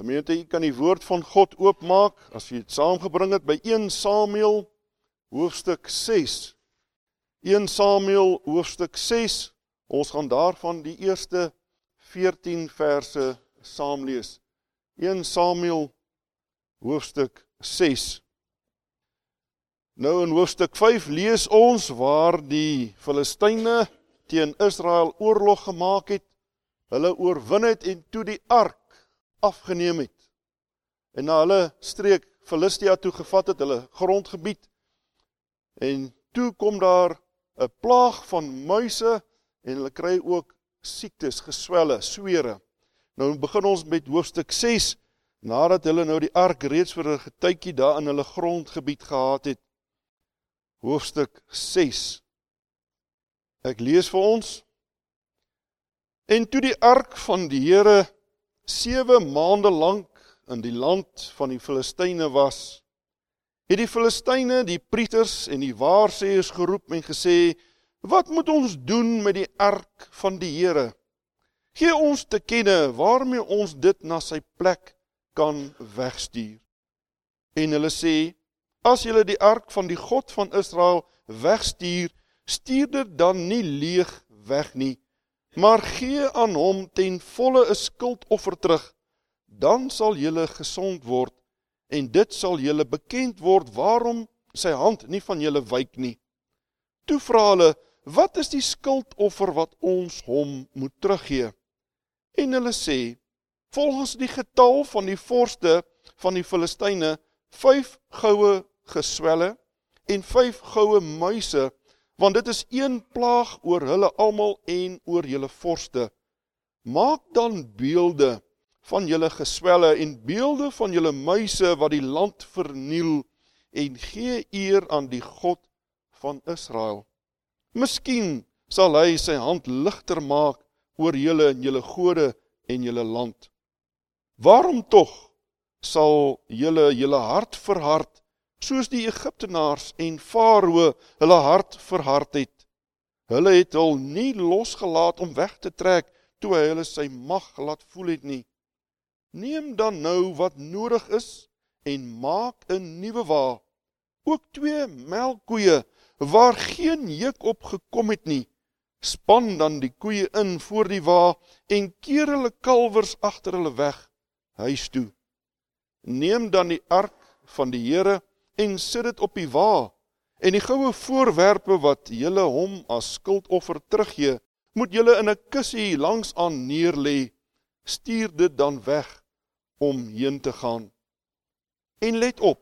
Gemeente, jy kan die woord van God oopmaak, as jy het saamgebring het, by 1 Samuel, hoofstuk 6. 1 Samuel, hoofstuk 6, ons gaan daarvan die eerste 14 verse saam lees. 1 Samuel, hoofstuk 6. Nou in hoofstuk 5 lees ons waar die Filistyne teen Israel oorlog gemaak het, hulle oorwin het en toe die ark afgeneem het. En na hulle streek Filistia toe gevat het, hulle grondgebied, en toe kom daar 'n plaag van muise, en hulle kry ook siektes, geswelle, swere. Nou begin ons met hoofstuk 6, nadat hulle nou die ark reeds vir 'n getykie daar in hulle grondgebied gehad het. Hoofstuk 6. Ek lees vir ons. En toe die ark van die Here 7 maande lank in die land van die Filistyne was, het die Filistyne die priesters en die waarsêers geroep en gesê, wat moet ons doen met die ark van die Here? Gee ons te kenne waarmee ons dit na sy plek kan wegstuur. En hulle sê, as julle die ark van die God van Israel wegstuur, stuur dit dan nie leeg weg nie, maar gee aan hom ten volle 'n skuldoffer terug, dan sal julle gesond word, en dit sal julle bekend word waarom sy hand nie van julle wyk nie. Toe vra hulle, wat is die skuldoffer wat ons hom moet teruggee? En hulle sê, volgens die getal van die vorste van die Filistyne, 5 goue geswelle en 5 goue muise, want dit is een plaag oor hulle almal en oor julle vorste. Maak dan beelde van julle geswelle en beelde van julle muise wat die land verniel, en gee eer aan die God van Israel. Miskien sal hy sy hand ligter maak oor julle en julle gode en julle land. Waarom tog sal julle hart verhard, soos die Egiptenaars en Farao hulle hart verhard het? Hulle het hul nie losgelaat om weg te trek, toe hy hulle sy mag laat voel het nie. Neem dan nou wat nodig is, en maak 'n nuwe wa, ook 2 melkkoeie, waar geen juk op gekom het nie. Span dan die koeie in voor die wa, en keer hulle kalwers agter hulle weg, huis toe. Neem dan die ark van die Here, en sit dit op die wa, en die goue voorwerpe wat julle hom as skuldoffer teruggee, moet julle in 'n kussie langs aan neerlê, stuur dit dan weg, om heen te gaan. En let op,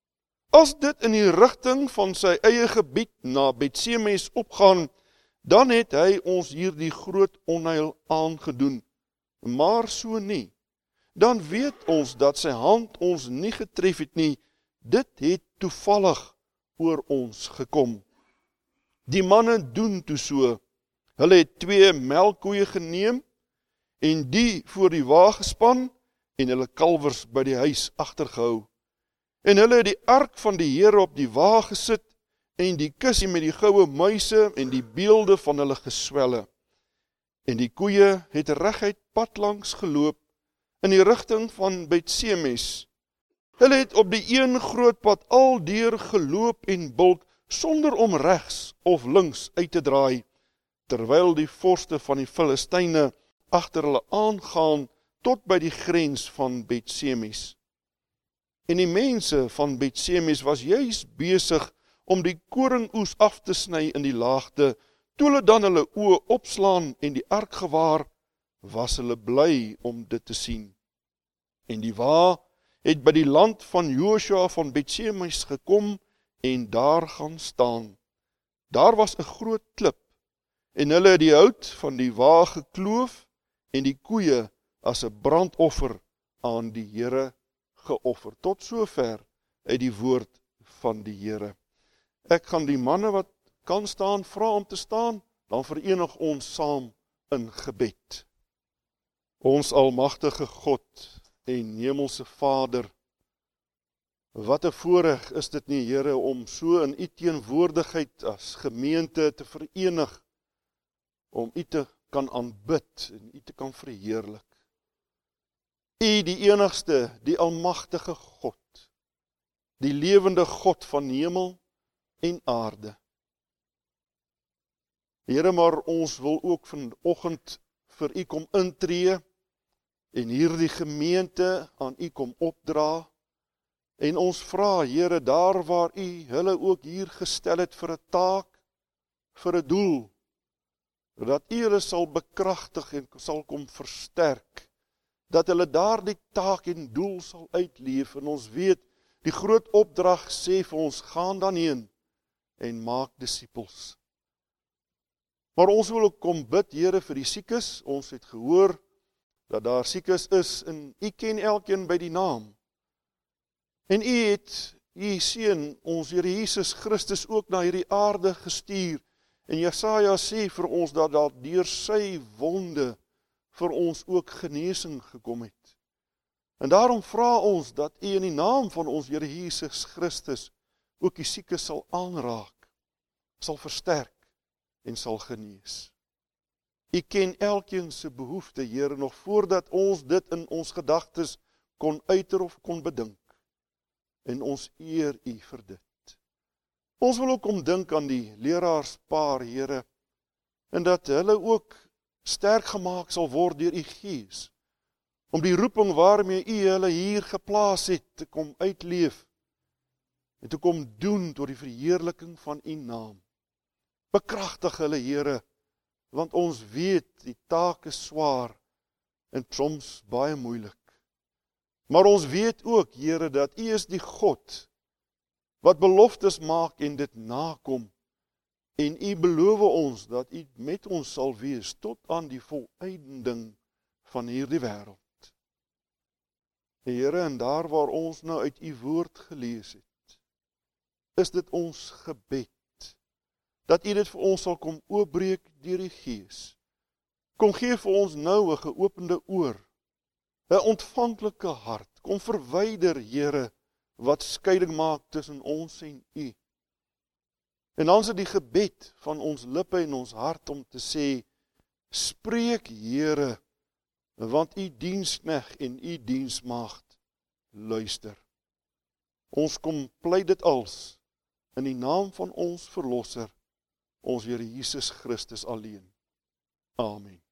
as dit in die rigting van sy eie gebied na Bet-Semes opgaan, dan het hy ons hierdie groot onheil aangedoen, maar so nie. Dan weet ons dat sy hand ons nie getref het nie, dit het toevallig oor ons gekom. Die manne doen toe so, hulle het 2 melkkoeie geneem, en die voor die wa gespan, en hulle kalwers by die huis agtergehou. En hulle het die ark van die Here op die wa gesit, en die kussie met die goue muise, en die beelde van hulle geswelle. En die koeie het reguit pad langs geloop, in die rigting van Bet-Semes. Hulle het op die een groot pad aldeur geloop en bulk, sonder om regs of links uit te draai, terwyl die vorste van die Filistyne agter hulle aangaan, tot by die grens van Bet-Semes. En die mense van Bet-Semes was juis besig om die koringoes af te sny in die laagte, toe hulle dan hulle oë opslaan en die ark gewaar, was hulle bly om dit te sien. En die wa het by die land van Joshua van Bet-Semes gekom en daar gaan staan. Daar was 'n groot klip, en hulle het die hout van die wa gekloof en die koeie as 'n brandoffer aan die Here geoffer. Tot sover uit die woord van die Here. Ek gaan die manne wat kan staan vra om te staan, dan verenig ons saam in gebed. Ons almagtige God en hemelse Vader, wat 'n voorreg is dit nie, Here, om so in U teenwoordigheid as gemeente te verenig, om U te kan aanbid en U te kan verheerlik. U die enigste, die almagtige God, die lewende God van hemel en aarde. Here, maar ons wil ook vanoggend vir U kom intree en hierdie gemeente aan U kom opdra. En ons vra, Here, daar waar U hulle ook hier gestel het vir 'n taak, vir 'n doel, dat U hulle sal bekragtig en sal kom versterk, dat hulle daardie taak en doel sal uitleef. En ons weet, die groot opdrag sê vir ons, gaan dan heen en maak disippels. Maar ons wil ook kom bid, Here, vir die siekes. Ons het gehoor dat daar siekes is en U ken elkeen by die naam. En U het U seun, ons Here Jesus Christus, ook na hierdie aarde gestuur. En Jesaja sê vir ons dat deur sy wonde vir ons ook genesing gekom het. En daarom vra ons dat U in die naam van ons Here Jesus Christus ook die siekes sal aanraak, sal versterk en sal genees. U ken elkeen se behoefte, Here, nog voordat ons dit in ons gedagtes kon uiter of kon bedink. En ons eer U vir dit. Ons wil ook kom dink aan die leraarspaar, Here, en dat hulle ook sterk gemaak sal word deur U Gees, om die roeping waarmee U hulle hier geplaas het, te kom uitleef, en te kom doen tot die verheerliking van U naam. Bekragtig hulle, Here, want ons weet, die taak is swaar, en soms baie moeilik. Maar ons weet ook, Here, dat U is die God, wat beloftes maak en dit nakom, en U beloof ons, dat U met ons sal wees, tot aan die volëinding van hierdie wêreld. Here, en daar waar ons nou uit U woord gelees het, is dit ons gebed, dat U dit vir ons sal kom oopbreek deur die Gees. Kom gee vir ons nou 'n geopende oor, 'n ontvanklike hart. Kom verwyder, Here, wat skeiding maak tussen ons en U. En dan is dit die gebed van ons lippe en ons hart om te sê, spreek, Here, want U diensknegt en U diensmaagd luister. Ons kom pleit dit als in die naam van ons Verlosser, ons Here Jesus Christus alleen. Amen.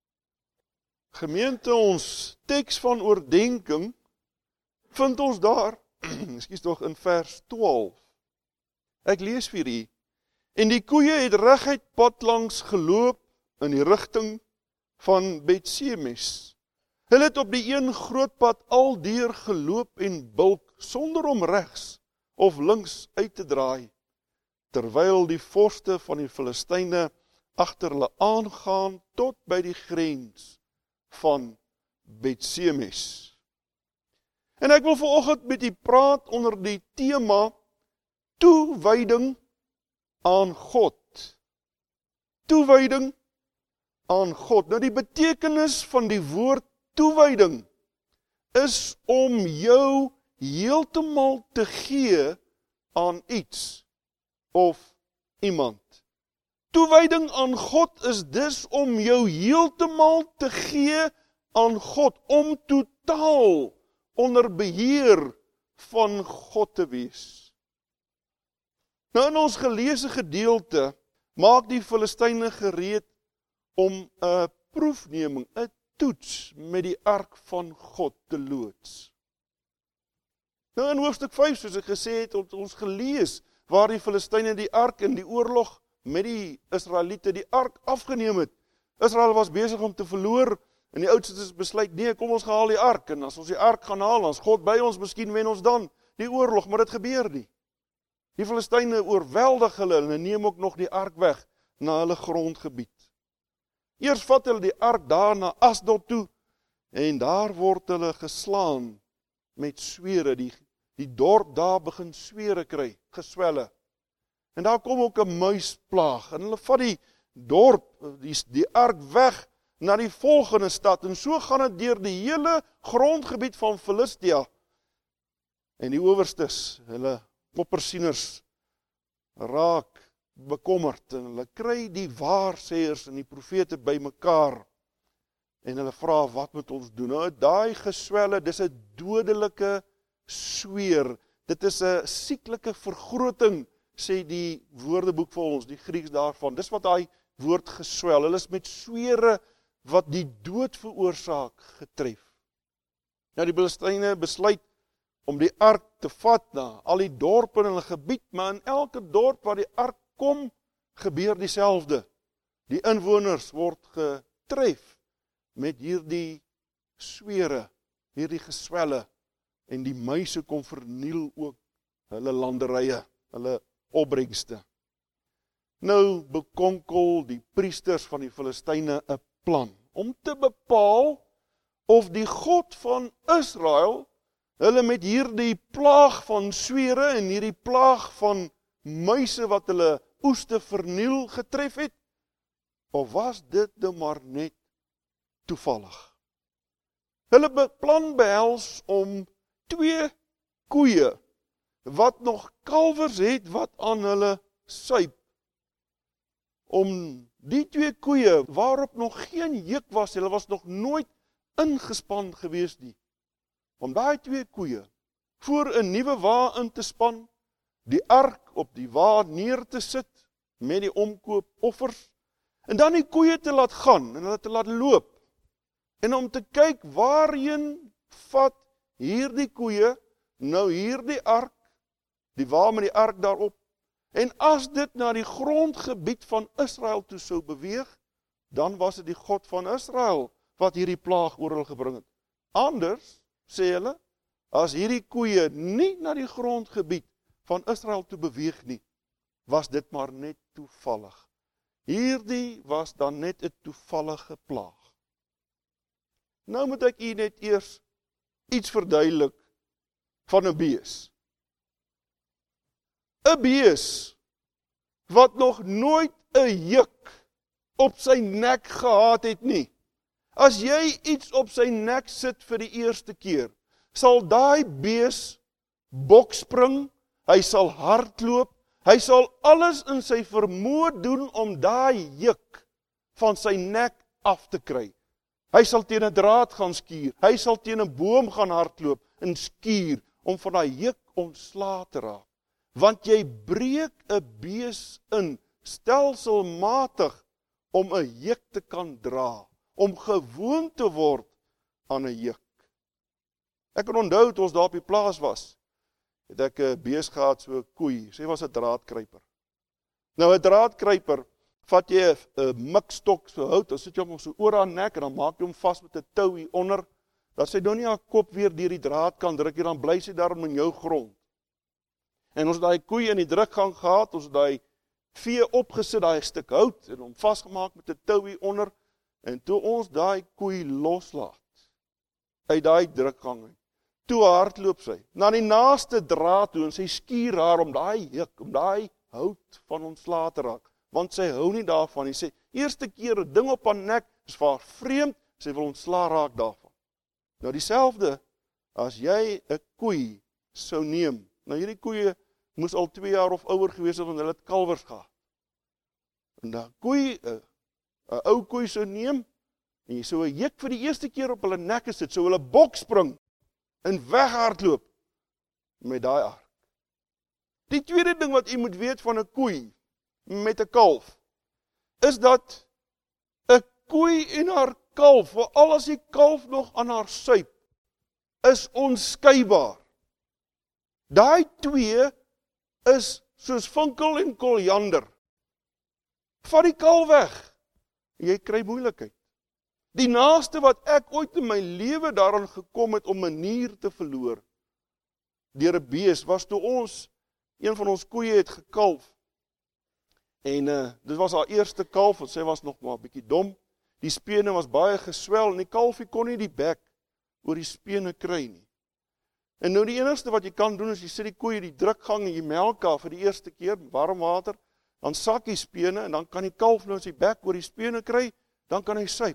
Gemeente, ons teks van oordenking vind ons daar, in vers 12. Ek lees vir u. En die koeie het reguit pad langs geloop in die rigting van Betsemes. Hulle het op die een groot pad aldeur geloop en bulk, sonder om regs of links uit te draai, terwyl die vorste van die Filistyne agter hulle aangaan tot by die grens van Betsemes. En ek wil vanoggend met u praat onder die tema toewyding aan God. Toewyding aan God. Nou die betekenis van die woord toewyding is om jou heeltemal te gee aan iets of iemand. Toewyding aan God is dus om jou heeltemal te gee aan God, om totaal onder beheer van God te wees. Nou in ons geleesde gedeelte maak die Filistyne gereed om 'n proefneming, 'n toets met die ark van God te loods. Nou in hoofstuk 5, soos ek gesê het, het ons gelees waar die Filistyne die ark in die oorlog met die Israeliete die ark afgeneem het. Israel was besig om te verloor en die oudstes besluit, nee, kom ons haal die ark, en as ons die ark gaan haal, as God by ons, miskien wen ons dan die oorlog, maar dit gebeur nie. Die Filistyne oorweldig hulle en neem ook nog die ark weg na hulle grondgebied. Eers vat hulle die ark daar na Asdod toe, en daar word hulle geslaan met swere, die dorp daar begin swere kry, geswelle. En daar kom ook 'n muisplaag, en hulle vat die dorp, die ark weg, na die volgende stad, en so gaan het deur die hele grondgebied van Filistia. En die owerstes, hulle oppersieners, raak bekommerd, en hulle kry die waarsêers en die profete bymekaar, En hulle vra, wat moet ons doen? Nou, daai geswelle, dis 'n dodelike sweer. Dit is 'n sieklike vergroting, sê die woordeboek vir ons, die Grieks daarvan. Dis wat daai woord geswel. Hulle is met swere wat die dood veroorsaak getref. Nou die Filistyne besluit om die ark te vat na al die dorpe in hulle gebied, maar in elke dorp waar die ark kom, gebeur dieselfde. Die inwoners word getref met hierdie swere, hierdie geswelle, en die muise kom verniel ook hulle landerye, hulle opbrengste. Nou bekonkel die priesters van die Filistyne 'n plan om te bepaal of die God van Israel hulle met hierdie plaag van swere en hierdie plaag van muise wat hulle oeste verniel getref het, of was dit nou maar net toevallig? Hulle plan behels om 2 koeie wat nog kalwers het wat aan hulle suip, om die 2 koeie waarop nog geen juk was, hulle was nog nooit ingespan gewees nie, om daai 2 koeie voor 'n nuwe wa in te span, die ark op die wa neer te sit met die omkoopoffers, en dan die koeie te laat gaan en hulle te laat loop, en om te kyk waarheen vat hierdie koeie nou hierdie ark, die wa met die ark daarop, en as dit na die grondgebied van Israel toe sou beweeg, dan was dit die God van Israel wat hierdie plaag oor hulle gebring het. Anders, sê hulle, as hierdie koeie nie na die grondgebied van Israel toe beweeg nie, was dit maar net toevallig. Hierdie was dan net 'n toevallige plaag. Nou moet ek u net eers iets verduidelik van 'n bees. 'n Bees wat nog nooit 'n juk op sy nek gehad het nie. As jy iets op sy nek sit vir die eerste keer, sal daai bees bokspring, hy sal hardloop, hy sal alles in sy vermoë doen om daai juk van sy nek af te kry. Hy sal teen 'n draad gaan skuur, hy sal teen 'n boom gaan hardloop en skuur om van daai juk ontslae te raak. Want jy breek 'n bees in stelselmatig om 'n juk te kan dra, om gewoon te word aan 'n juk. Ek kan onthou toe ons daar op die plaas was, het ek 'n bees gehad, so 'n koei, sy was 'n draadkruiper. Nou 'n draadkruiper, vat jy 'n mikstok so hout, dan sit jy hom so oor haar nek en dan maak jy hom vas met 'n tou hier onder, dat sy nou nie haar kop weer deur die draad kan druk hier, dan bly sy daarom in jou grond. En ons het daai koei in die drukgang gehad, ons het daai vee opgesit, daai stuk hout, en hom vasgemaak met 'n tou hier onder, en toe ons daai koei loslaat uit daai drukgang uit, toe hardloop sy na die naaste draad toe en sy skuur haar om daai juk, om daai hout van ontslae te raak, want sy hou nie daarvan nie. Sy eerste keer 'n ding op haar nek is vir haar vreemd, sy wil ontslae raak daarvan. Nou dieselfde as jy 'n koei sou neem. Nou hierdie koeie moes al 2 jaar of ouer gewees het, want hulle het kalwers gehad. En dan koei, 'n ou koei sou neem, en jy sou 'n juk vir die eerste keer op hulle nekke sit, sou hulle bokspring en weghardloop met daai ark. Die tweede ding wat jy moet weet van 'n koei met 'n kalf, is dat 'n koei en haar kalf, veral as die kalf nog aan haar suip, is onskeibaar. Daai twee is soos vinkel en koriander. Vat die kalf weg, jy kry moeilikheid. Die naaste wat ek ooit in my lewe daaraan gekom het om 'n nier te verloor deur 'n bees, was toe een van ons koeie het gekalf. En dit was haar eerste kalf, want sy was nog maar 'n bietjie dom. Die spene was baie geswel en die kalfie kon nie die bek oor die spene kry nie. En nou die enigste wat jy kan doen is jy sit die koeie in die drukgang en jy melk haar vir die eerste keer, warm water, dan sak die spene en dan kan die kalf nou sy bek oor die spene kry, dan kan hy suip.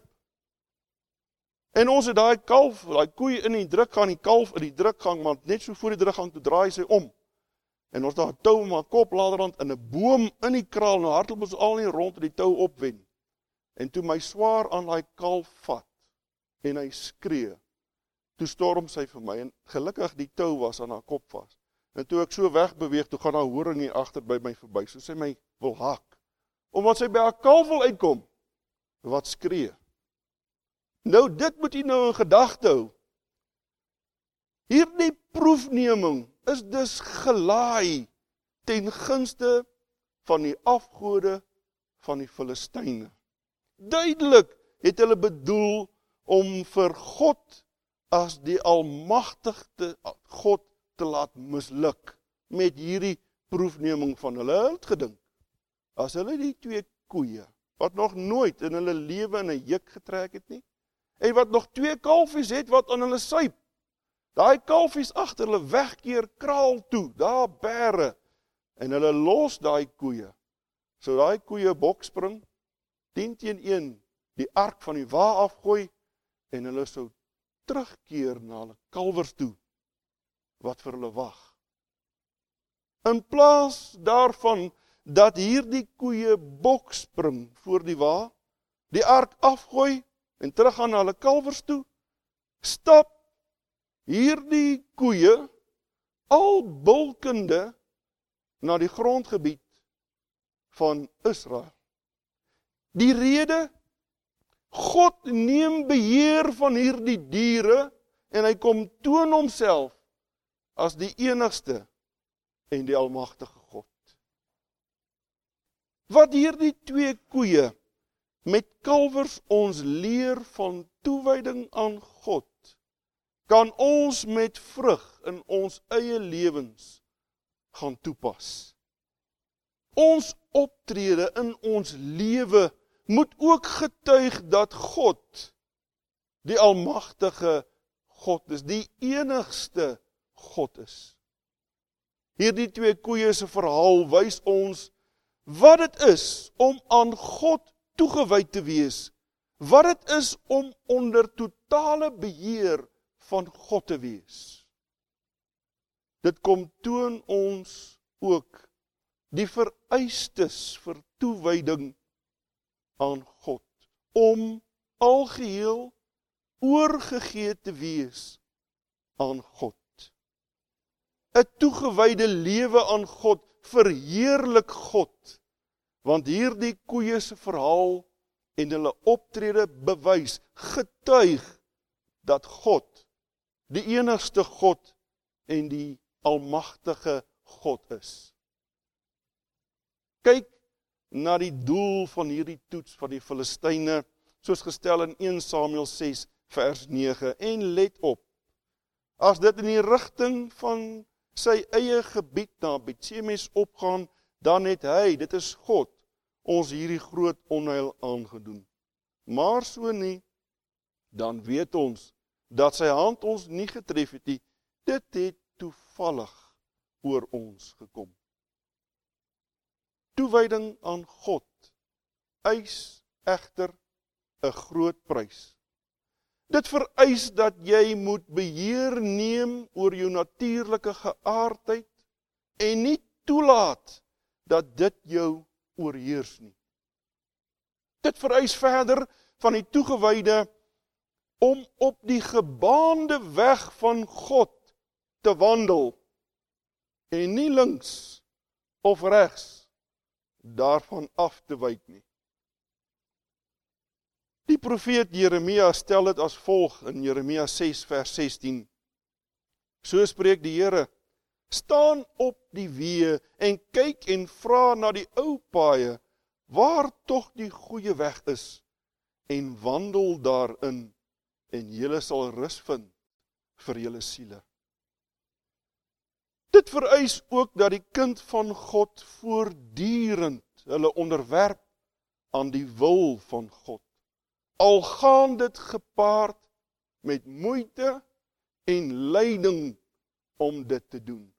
En ons het daai kalf, daai koei in die drukgang, die kalf in die drukgang, want net so voor die drukgang toe draai sy om. En ons daar 'n tou om haar kop laderand in 'n boom in die kraal, nou hardloop ons al nie rond in die tou opwen. En toe my swaar aan daai kalf vat, en hy skree. Toe storm sy vir my, en gelukkig die tou was aan haar kop vas. En toe ek so wegbeweeg, toe gaan haar horing hier agter by my verby, so sy my wil hak. Omdat sy by haar kalf wil uitkom, wat skree. Nou, dit moet jy nou in gedagte hou. Hierdie proefneming is dus gelaai ten gunste van die afgode van die Filistyne. Duidelik het hulle bedoel om vir God as die almagtige God te laat misluk met hierdie proefneming van hulle. Hulle het gedink, as hulle die 2 koeie, wat nog nooit in hulle lewe in 'n juk getrek het nie, en wat nog 2 kalfies het wat aan hulle suip, daai kalfies agter hulle wegkeer kraal toe, daar bære, en hulle los daai koeie, so daai koeie bokspring, 10 teen 1, die ark van die wa afgooi, en hulle sou terugkeer na hulle kalwers toe, wat vir hulle wag. In plaas daarvan, dat hierdie koeie bokspring voor die wa, die ark afgooi, en teruggaan na hulle kalwers toe, stap hierdie koeie, al bulkende, na die grondgebied van Israel. Die rede, God neem beheer van hierdie diere, en hy kom toon homself as die enigste en die almagtige God. Wat hierdie 2 koeie met kalwers ons leer van toewyding aan God, kan ons met vrug in ons eie lewens gaan toepas. Ons optrede in ons lewe moet ook getuig dat God die almagtige God is, die enigste God is. Hierdie 2 koeie se verhaal wys ons wat dit is om aan God toegewyd te wees, wat dit is om onder totale beheer van God te wees. Dit kom toon ons ook die vereistes vir toewyding aan God, om algeheel oorgegee te wees aan God. 'n Toegewyde lewe aan God verheerlik God, want hierdie koeie se verhaal en hulle optrede bewys, getuig dat God die enigste God en die almagtige God is. Kyk na die doel van hierdie toets van die Filistyne, soos gestel in 1 Samuel 6 vers 9, en let op, as dit in die rigting van sy eie gebied na Bet-Shemesh opgaan, dan het hy, dit is God, ons hierdie groot onheil aangedoen. Maar so nie, dan weet ons, dat sy hand ons nie getref het nie, dit het toevallig oor ons gekom. Toewyding aan God eis egter 'n groot prys. Dit vereis dat jy moet beheer neem oor jou natuurlike geaardheid en nie toelaat dat dit jou oorheers nie. Dit vereis verder van die toegewyde om op die gebaande weg van God te wandel en nie links of regs daarvan af te wyk nie. Die profeet Jeremia stel dit as volg in Jeremia 6 vers 16. So spreek die Here, staan op die weë en kyk en vra na die ou paaie, waar tog die goeie weg is, en wandel daarin, en julle sal rus vind vir julle siele. Dit vereis ook dat die kind van God voortdurend hulle onderwerp aan die wil van God. Al gaan dit gepaard met moeite en lyding om dit te doen.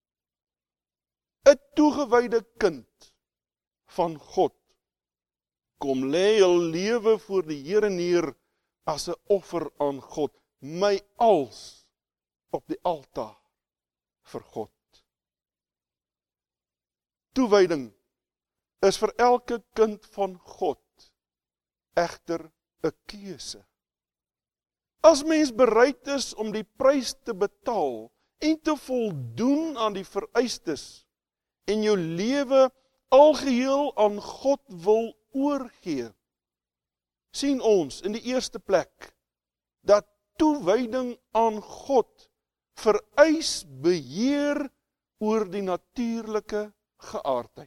'n Toegewyde kind van God kom lê hul lewe voor die Here neer as 'n offer aan God, my als op die altaar vir God. Toewyding is vir elke kind van God egter 'n keuse. As mens bereid is om die prys te betaal en te voldoen aan die vereistes en jou lewe algeheel aan God wil oorgee, sien ons in die eerste plek dat toewyding aan God vereis beheer oor die natuurlike geaardheid.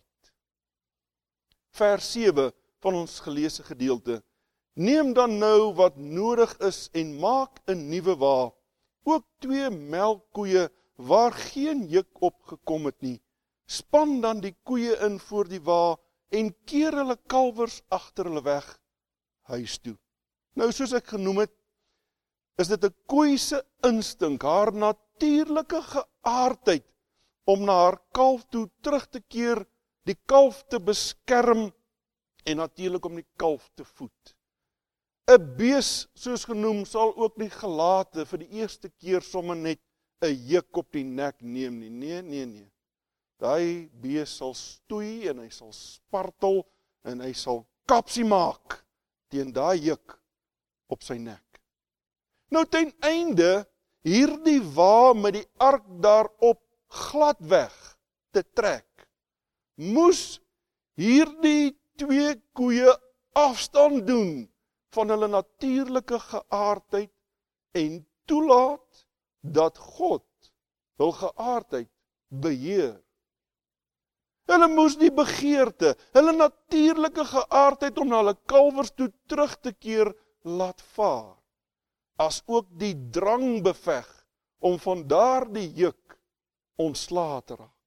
Vers 7 van ons geleesde gedeelte. Neem dan nou wat nodig is en maak 'n nuwe wa, ook 2 melkkoeë waar geen juk op gekom het nie. Span dan die koeie in voor die wa en keer hulle kalwers agter hulle weg huis toe. Nou soos ek genoem het, is dit 'n koei se instink, haar natuurlike geaardheid om na haar kalf toe terug te keer, die kalf te beskerm en natuurlik om die kalf te voed. 'n Bees, soos genoem, sal ook nie gelate vir die eerste keer sommer net 'n juk op die nek neem nie. Nee. Daai bees sal stoei en hy sal spartel en hy sal kapsie maak teen daai juk op sy nek. Nou ten einde hierdie wa met die ark daarop gladweg te trek, moes hierdie 2 koeie afstand doen van hulle natuurlike geaardheid en toelaat dat God hul geaardheid beheer. Hulle moes die begeerte, hulle natuurlike geaardheid om na hulle kalwers toe terug te keer laat vaar, as ook die drang beveg om van daardie juk ontslae te raak.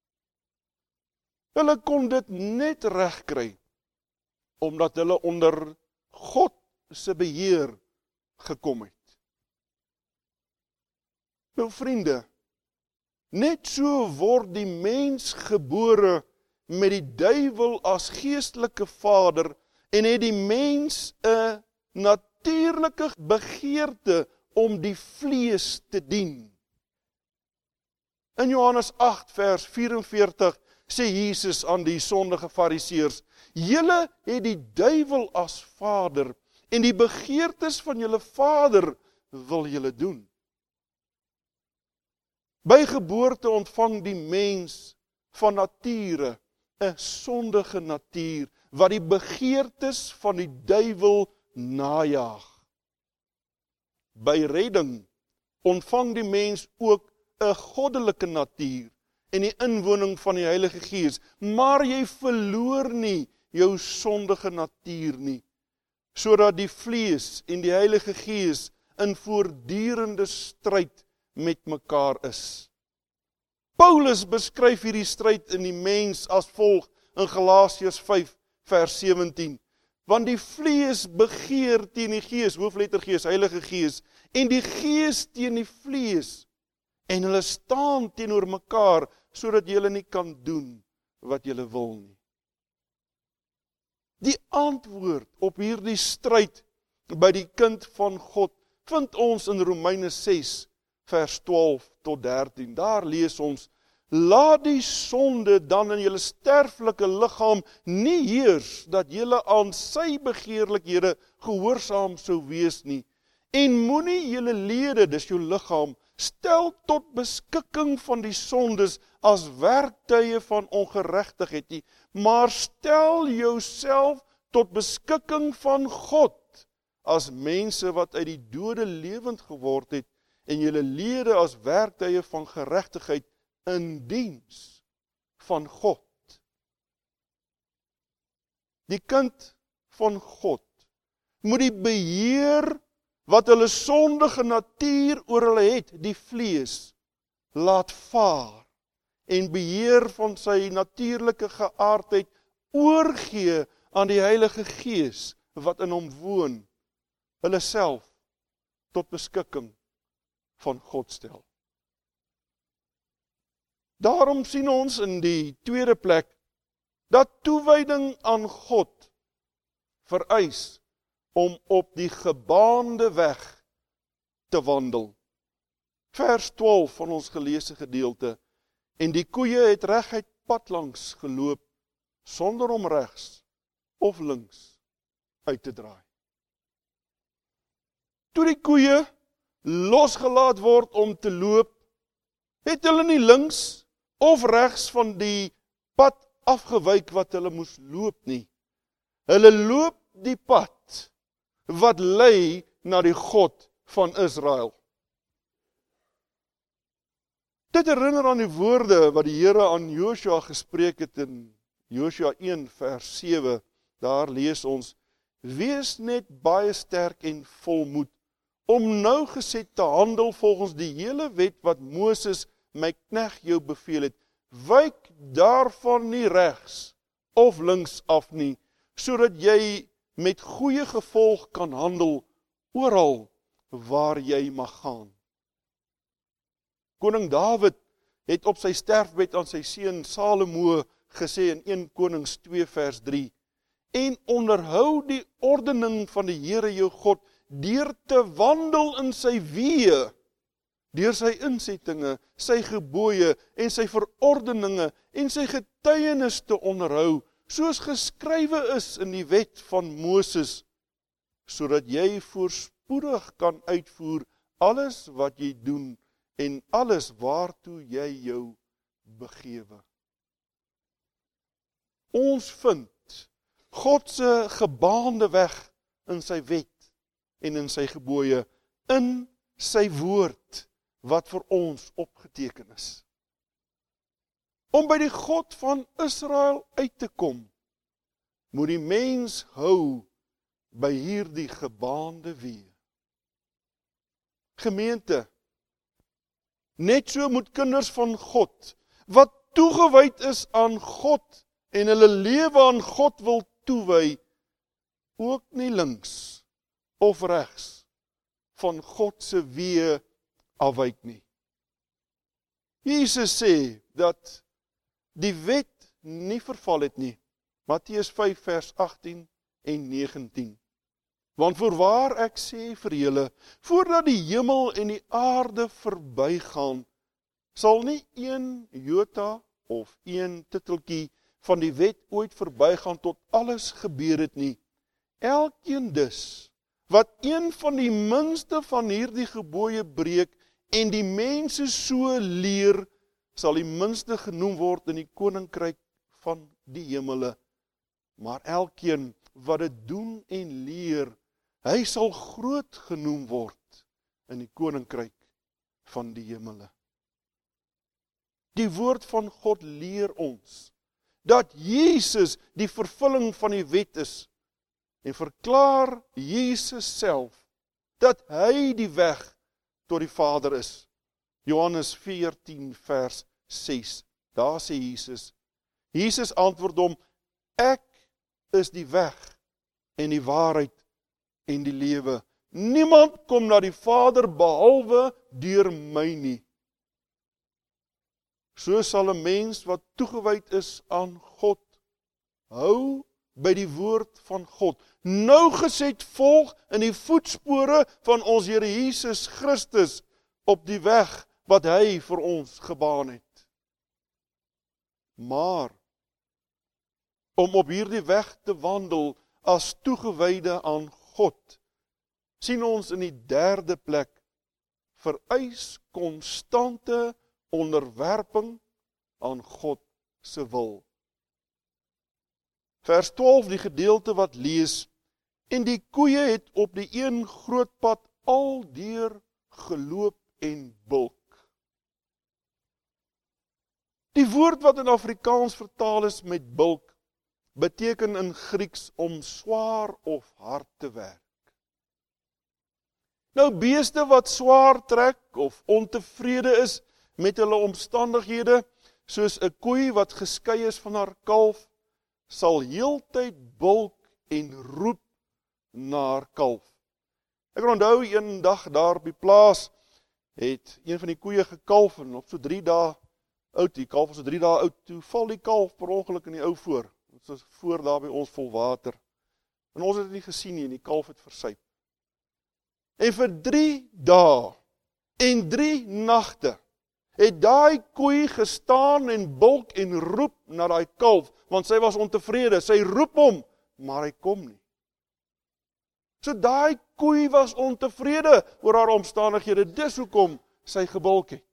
Hulle kon dit net regkry, omdat hulle onder God se beheer gekom het. Nou vriende, net so word die mens gebore met die duiwel as geestelike vader en het die mens 'n natuurlike begeerte om die vlees te dien. In Johannes 8 vers 44 sê Jesus aan die sondige fariseërs, julle het die duiwel as vader en die begeertes van julle vader wil julle doen. By geboorte ontvang die mens van nature 'n sondige natuur wat die begeertes van die duiwel najaag. By redding ontvang die mens ook 'n goddelike natuur en die inwoning van die Heilige Gees, maar jy verloor nie jou sondige natuur nie, sodat die vlees en die Heilige Gees in voortdurende stryd met mekaar is. Paulus beskryf hierdie stryd in die mens as volg in Galasiërs 5 vers 17. Want die vlees begeer teen die Gees, hoofletter Gees, Heilige Gees, en die Gees teen die vlees, en hulle staan teenoor mekaar, sodat julle nie kan doen wat julle wil nie. Die antwoord op hierdie stryd by die kind van God vind ons in Romeine 6 vers 12 tot 13. Daar lees ons, laat die sonde dan in julle sterflike liggaam nie heers, dat julle aan sy begeerlikhede gehoorsaam sou wees nie, en moenie julle lede, dis jou liggaam, stel tot beskikking van die sondes as werktuie van ongeregtigheid nie, maar stel jouself tot beskikking van God as mense wat uit die dode lewend geword het en julle lede as werktuie van geregtigheid in diens van God. Die kind van God moet die beheer wat hulle sondige natuur oor hulle het, die vlees, laat vaar en beheer van sy natuurlike geaardheid oorgee aan die Heilige Gees wat in hom woon, hulle self tot beskikking van God stel. Daarom sien ons in die tweede plek dat toewyding aan God vereis om op die gebaande weg te wandel. Vers 12 van ons geleesde gedeelte, en die koeie het reguit pad langs geloop, sonder om regs of links uit te draai. toe die koeie losgelaat word om te loop, het hulle nie links of regs van die pad afgewyk wat hulle moes loop nie. Hulle loop die pad wat lei na die God van Israel. Dit herinner aan die woorde wat die Here aan Josua gespreek het in Josua 1 vers 7. Daar lees ons: Wees net baie sterk en volmoed, om nougeset te handel volgens die hele wet wat Moses, my knegt, jou beveel het. Wyk daarvan nie regs of links af nie, sodat jy met goeie gevolg kan handel oral waar jy mag gaan. Koning Dawid het op sy sterfbed aan sy seun Salomo gesê in 1 Konings 2 vers 3, en onderhou die ordening van die Here jou God, deur te wandel in sy weë, deur sy insettinge, sy gebooie en sy verordeninge en sy getuienis te onderhou, soos geskrywe is in die wet van Moses, sodat jy voorspoedig kan uitvoer alles wat jy doen en alles waartoe jy jou begewe. Ons vind God se gebaande weg in sy wet en in sy gebooie, in sy woord wat vir ons opgeteken is. Om by die God van Israel uit te kom, moet die mens hou by hierdie gebaande weë. Gemeente, net so moet kinders van God, wat toegewyd is aan God en hulle lewe aan God wil toewy, ook nie links of regs van God se weë afwyk nie. Jesus sê dat die wet nie verval het nie. Matteus 5 vers 18 en 19. Want voorwaar ek sê vir julle, voordat die hemel en die aarde verbygaan, sal nie een jota of een titeltjie van die wet ooit verbygaan tot alles gebeur het nie. Elkeen dus, wat een van die minste van hierdie gebooie breek en die mense so leer, sal die minste genoem word in die koninkryk van die hemele. Maar elkeen wat dit doen en leer, hy sal groot genoem word in die koninkryk van die hemele. Die woord van God leer ons dat Jesus die vervulling van die wet is en verklaar Jesus self dat hy die weg tot die Vader is. Johannes 14 vers 6. Daar sê Jesus antwoord hom, ek is die weg en die waarheid en die lewe. Niemand kom na die Vader behalwe deur my nie. So sal 'n mens wat toegewyd is aan God, hou by die woord van God, nougeset volg in die voetspore van ons Here Jesus Christus op die weg wat hy vir ons gebaan het. Maar om op hierdie weg te wandel as toegewyde aan God, sien ons in die derde plek, vereis konstante onderwerping aan God se wil. Vers 12, die gedeelte wat lees, en die koeie het op die een groot pad aldeur geloop en bulk. Die woord wat in Afrikaans vertaal is met bulk, beteken in Grieks om swaar of hard te werk. Nou beeste wat swaar trek of ontevrede is met hulle omstandighede, soos 'n koei wat geskei is van haar kalf, sal heeltyd bulk en roep na haar kalf. Ek onthou een dag daar op die plaas, het een van die koeie gekalf en op so 3 dae oud, die kalf was so 3 dae oud, toe val die kalf per ongeluk in die ou voor. Dit was voor daar by ons vol water. En ons het dit nie gesien nie, en die kalf het versuip. En vir 3 dae en 3 nagte het daai koei gestaan en bulk en roep na daai kalf, want sy was ontevrede, sy roep hom, maar hy kom nie. So daai koei was ontevrede oor haar omstandighede, dis hoekom sy gebulk het.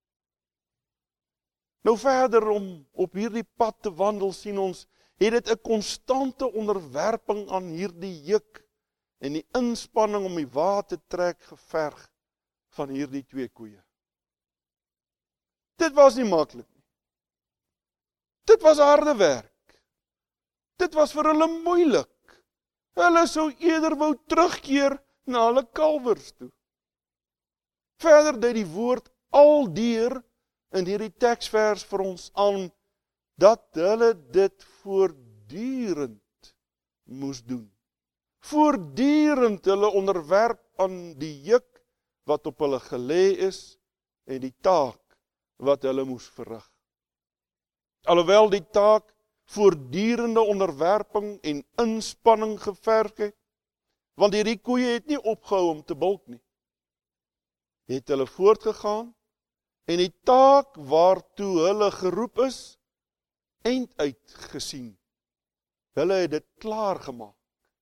Nou verder om op hierdie pad te wandel, sien ons, het dit 'n konstante onderwerping aan hierdie juk en die inspanning om die wa te trek geverg van hierdie twee koeie. Dit was nie maklik nie. Dit was harde werk. Dit was vir hulle moeilik. Hulle sou eerder wou terugkeer na hulle kalwers toe. Verder dui die woord aldeur in hierdie teksvers vir ons aan, dat hulle dit voortdurend moes doen. Voortdurend hulle onderwerp aan die juk wat op hulle gelê is en die taak wat hulle moes verrig. Alhoewel die taak voortdurende onderwerping en inspanning geverg het, want hierdie koeie het nie opgehou om te bulk nie, het hulle voortgegaan en die taak waartoe hulle geroep is, eind uitgesien. Hulle het dit klaar gemaak.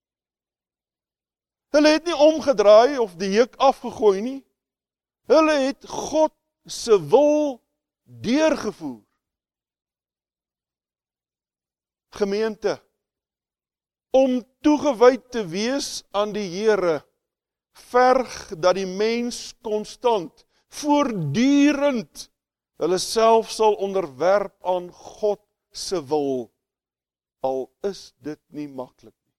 Hulle het nie omgedraai of die juk afgegooi nie. Hulle het God se wil deurgevoer. Gemeente, om toegewyd te wees aan die Here, verg dat die mens konstant, voortdurend, hulle self sal onderwerp aan God se wil, al is dit nie maklik nie.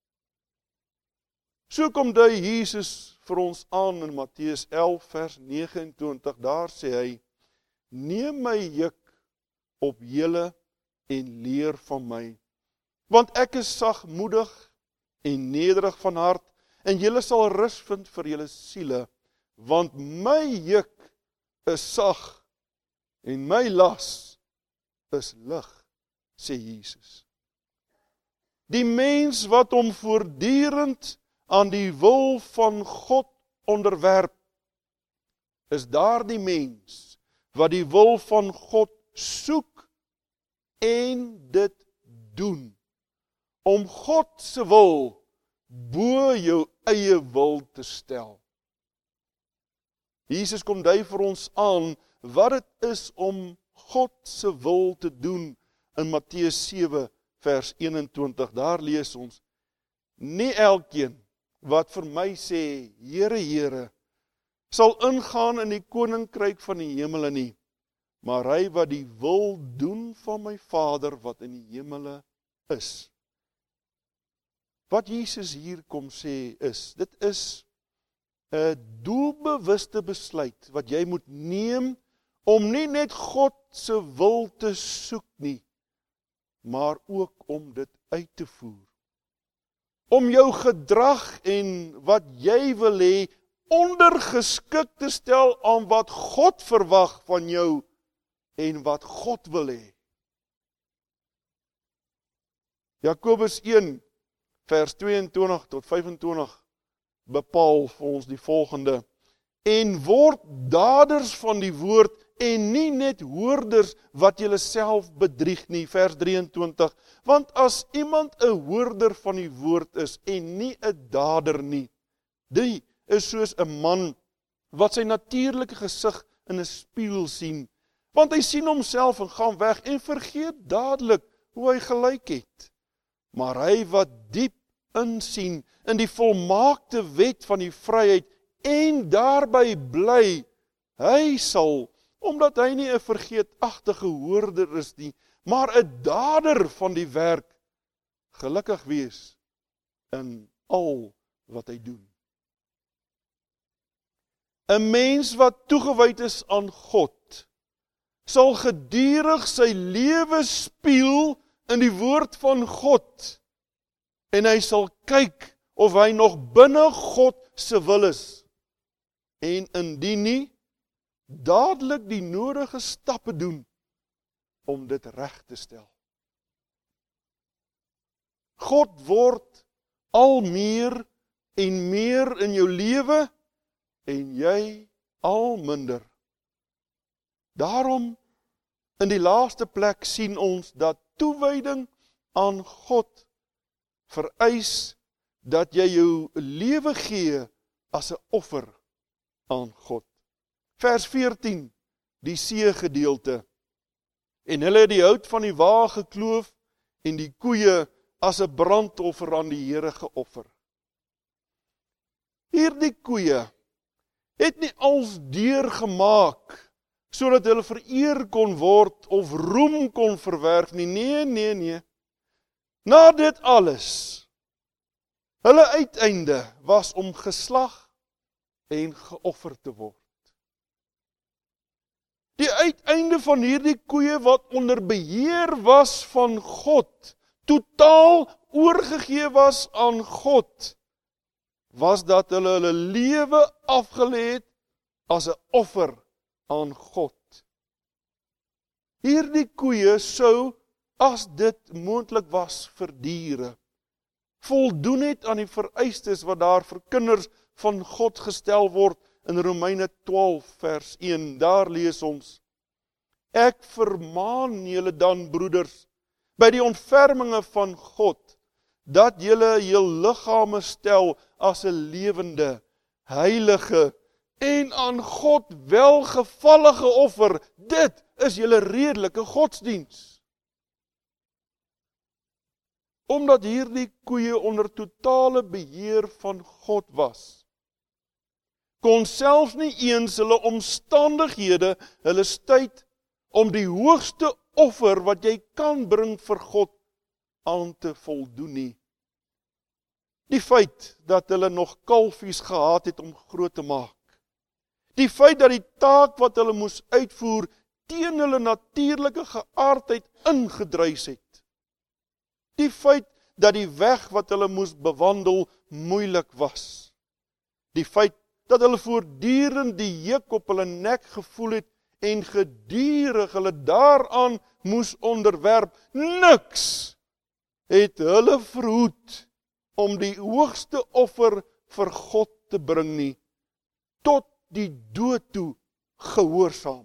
So kom dui Jesus vir ons aan in Matteus 11 vers 29, daar sê hy, neem my juk op julle en leer van my, want ek is sagmoedig en nederig van hart, en julle sal rus vind vir julle siele, want my juk is sag en my las is lig, sê Jesus. Die mens wat hom voortdurend aan die wil van God onderwerp, is daardie mens wat die wil van God soek en dit doen, om God se wil bo jou eie wil te stel. Jesus kom dui vir ons aan wat dit is om God se wil te doen in Matteus 7 vers 21. Daar lees ons, nie elkeen wat vir my sê, Here, Here, sal ingaan in die koninkryk van die hemele nie, maar hy wat die wil doen van my Vader wat in die hemele is. Wat Jesus hier kom sê is, dit is 'n doelbewuste besluit wat jy moet neem om nie net God se wil te soek nie, maar ook om dit uit te voer. Om jou gedrag en wat jy wil hê ondergeskik te stel aan wat God verwag van jou en wat God wil hê. Jakobus 1 vers 22 tot 25 bepaal vir ons die volgende, en word daders van die woord en nie net hoorders wat julle self bedrieg nie, vers 23, want as iemand 'n hoorder van die woord is en nie 'n dader nie, die is soos 'n man wat sy natuurlike gesig in 'n spieël sien, want hy sien homself en gaan weg en vergeet dadelik hoe hy gelyk het. Maar hy wat diep insien in die volmaakte wet van die vryheid en daarby bly, hy sal, omdat hy nie 'n vergeetachtige hoorder is nie, maar 'n dader van die werk, gelukkig wees in al wat hy doen. 'n Mens wat toegewyd is aan God, sal gedurig sy lewe spieël in die woord van God, en hy sal kyk of hy nog binne God se wil is, en indien nie, dadelik die nodige stappe doen om dit reg te stel. God word al meer en meer in jou lewe en jy al minder. Daarom in die laaste plek sien ons dat toewyding aan God vereis dat jy jou lewe gee as 'n offer aan God. Vers 14, die see gedeelte. En hulle het die hout van die wa gekloof en die koeie as 'n brandoffer aan die Here geoffer. Hierdie koeie het nie als deurgemaak sodat hulle vereer kon word of roem kon verwerf nie. Nee. Na dit alles, hulle uiteinde was om geslag en geoffer te word. Die uiteinde van hierdie koeie wat onder beheer was van God, totaal oorgegee was aan God, was dat hulle lewe afgelê het as 'n offer aan God. Hierdie koeie sou, as dit moontlik was vir diere, voldoen het aan die vereistes wat daar vir kinders van God gestel word in Romeine 12 vers 1. Daar lees ons: Ek vermaan julle dan, broeders, by die ontferminge van God, dat julle jul liggame stel as 'n lewende, heilige en aan God welgevallige offer. Dit is julle redelike godsdiens. Omdat hierdie koeie onder totale beheer van God was, kon selfs nie eens hulle omstandighede hulle stuit om die hoogste offer wat jy kan bring vir God aan te voldoen nie. Die feit dat hulle nog kalfies gehad het om groot te maak, die feit dat die taak wat hulle moes uitvoer teen hulle natuurlike geaardheid ingedruis het, die feit dat die weg wat hulle moes bewandel moeilik was, die feit dat hulle voortdurend die juk op hulle nek gevoel het en gedurig hulle daaraan moes onderwerp, niks het hulle verhoed om die hoogste offer vir God te bring nie, tot die dood toe gehoorsaam.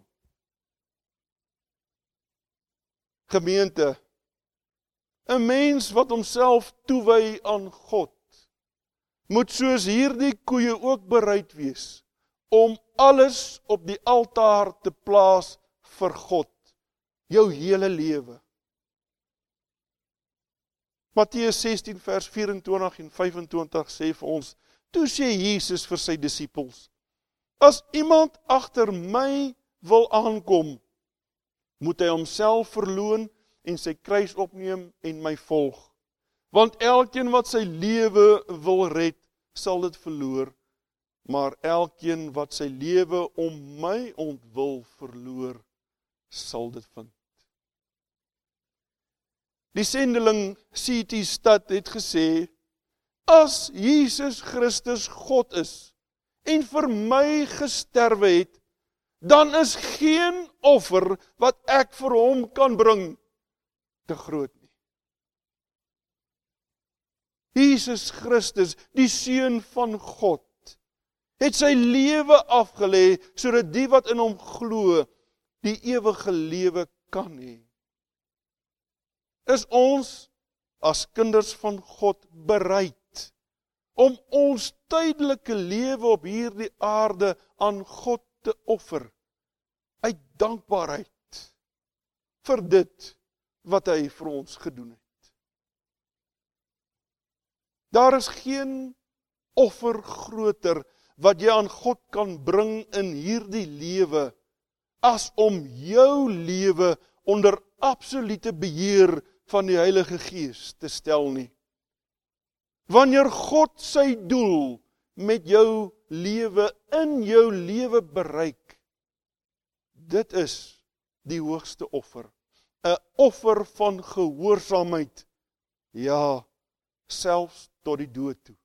Gemeente, 'n mens wat homself toewy aan God, moet soos hierdie koeie ook bereid wees om alles op die altaar te plaas vir God, jou hele lewe. Matteus 16 vers 24 en 25 sê vir ons, toe sê Jesus vir sy disippels: As iemand agter my wil aankom, moet hy homself verloon en sy kruis opneem en my volg. Want elkeen wat sy lewe wil red, sal dit verloor, maar elkeen wat sy lewe om my ontwil verloor, sal dit vind. Die sendeling C.T. Studd het gesê, as Jesus Christus God is en vir my gesterwe het, dan is geen offer wat ek vir hom kan bring te groot nie. Jesus Christus, die Seun van God, het sy lewe afgelê sodat die wat in hom glo, die ewige lewe kan hê. Is ons as kinders van God bereid om ons tydelike lewe op hierdie aarde aan God te offer, uit dankbaarheid vir dit wat hy vir ons gedoen het? Daar is geen offer groter wat jy aan God kan bring in hierdie lewe, as om jou lewe onder absolute beheer van die Heilige Gees te stel nie. Wanneer God sy doel met jou lewe in jou lewe bereik, dit is die hoogste offer. 'n Offer van gehoorsaamheid, ja, selfs tot die dood toe.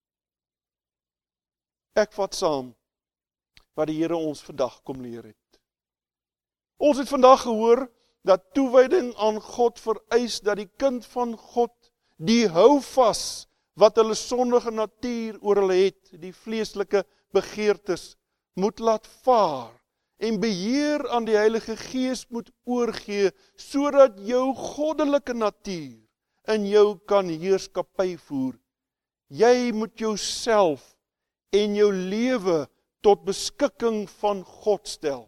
Ek vat saam wat die Here ons vandag kom leer het. Ons het vandag gehoor dat toewyding aan God vereis dat die kind van God die houvas wat hulle sondige natuur oor hulle het, die vleeslike begeertes, moet laat vaar en beheer aan die Heilige Gees moet oorgee, sodat jou goddelike natuur in jou kan heerskappy voer. Jy moet jouself en jou lewe tot beskikking van God stel.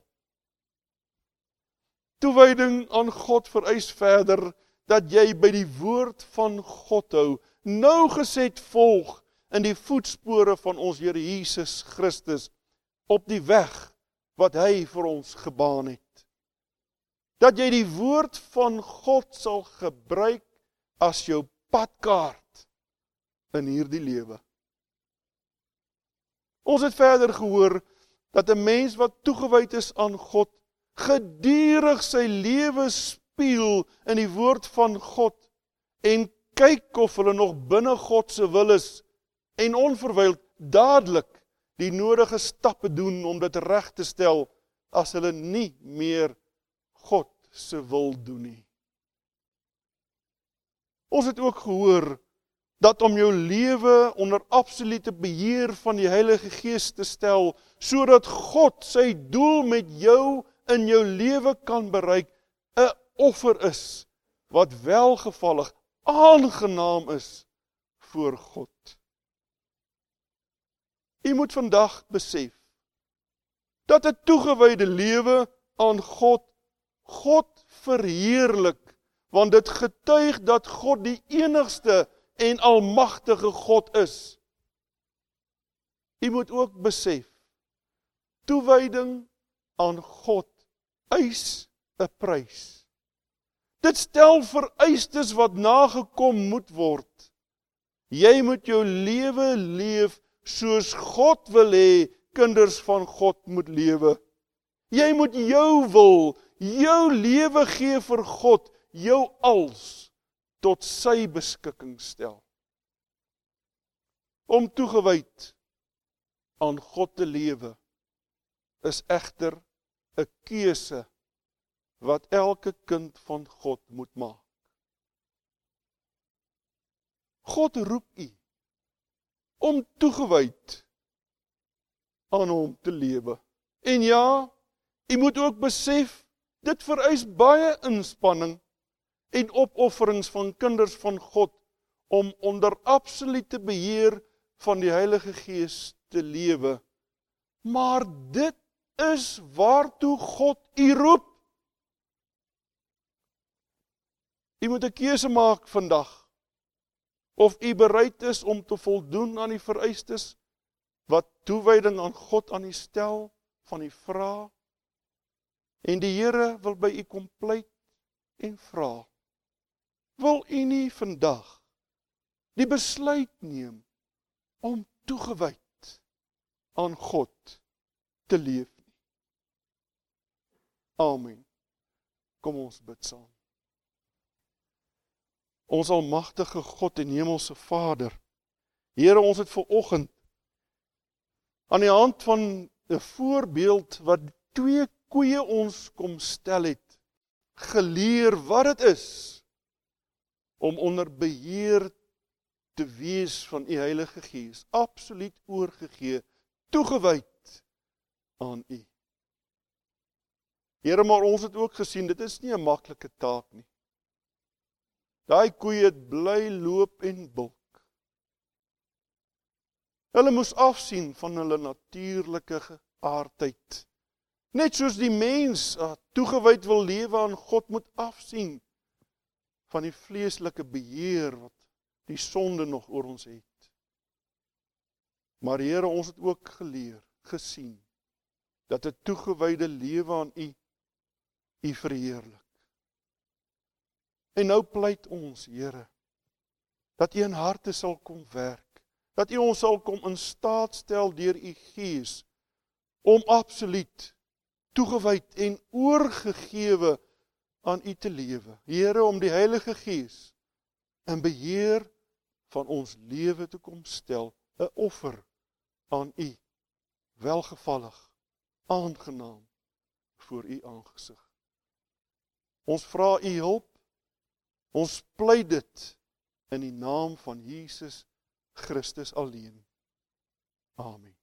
Toewyding aan God vereis verder dat jy by die woord van God hou, nauwgezet volg in die voetspore van ons Here Jesus Christus op die weg wat hy vir ons gebaan het. Dat jy die woord van God sal gebruik as jou padkaart in hierdie lewe. Ons het verder gehoor dat 'n mens wat toegewyd is aan God, gedurig sy lewe spieël in die woord van God en kyk of hulle nog binne God se wil is en onverwyld dadelik die nodige stappe doen om dit reg te stel as hulle nie meer God se wil doen nie. Ons het ook gehoor dat om jou lewe onder absolute beheer van die Heilige Gees te stel, sodat God sy doel met jou in jou lewe kan bereik, 'n offer is wat welgevallig, aangenaam is voor God. U moet vandag besef dat 'n toegewyde lewe aan God verheerlik, want dit getuig dat God die enigste en almagtige God is. U moet ook besef, toewyding aan God eis 'n prys. Dit stel vereistes wat nagekom moet word. Jy moet jou lewe leef soos God wil hê kinders van God moet lewe. Jy moet jou wil, jou lewe gee vir God, jou als tot sy beskikking stel. Om toegewyd aan God te lewe is egter 'n keuse wat elke kind van God moet maak. God roep u om toegewyd aan hom te lewe. En ja, u moet ook besef, dit vereis baie inspanning en opofferings van kinders van God om onder absolute beheer van die Heilige Gees te lewe. Maar dit is waartoe God u roep. U moet 'n keuse maak vandag, of u bereid is om te voldoen aan die vereistes, wat toewyding aan God aan u stel, van u vra, en die Here wil by u kom pleit en vra. Wil u nie vandag die besluit neem om toegewyd aan God te leef nie? Amen. Kom ons bid saam. Ons almagtige God en hemelse Vader, Here, ons het vanoggend aan die hand van 'n voorbeeld wat 2 koeie ons kom stel het, geleer wat dit is om onder beheer te wees van u Heilige Gees, absoluut oorgegee, toegewyd aan u. Here, maar ons het ook gesien, dit is nie 'n maklike taak nie. Daai koeie het bly loop en bulk. Hulle moes afsien van hulle natuurlike geaardheid. Net soos die mens toegewyd wil lewe aan God, moet afsien van die vleeslike beheer wat die sonde nog oor ons het. Maar Here, ons het ook geleer, gesien, dat 'n toegewyde lewe aan u verheerlik. En nou pleit ons, Here, dat u in harte sal kom werk, dat u ons sal kom in staat stel deur u Gees, om absoluut toegewyd en oorgegewe aan u te lewe. Here, om die Heilige Gees in beheer van ons lewe te kom stel, 'n offer aan u, welgevallig, aangenaam voor u aangesig. Ons vra u hulp, ons pleit dit in die naam van Jesus Christus alleen. Amen.